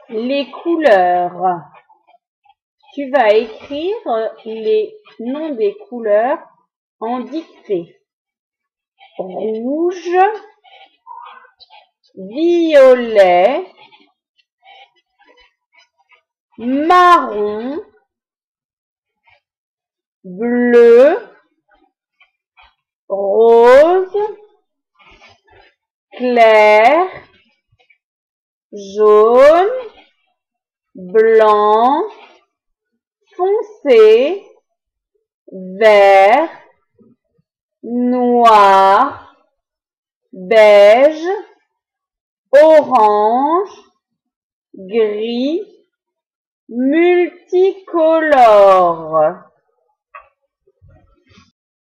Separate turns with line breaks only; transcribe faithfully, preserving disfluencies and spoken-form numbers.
Les couleurs. Tu vas écrire les noms des couleurs en dictée. Rouge, violet, marron, bleu, rose, clair, jaune, blanc, foncé, vert, noir, beige, orange, gris, multicolore.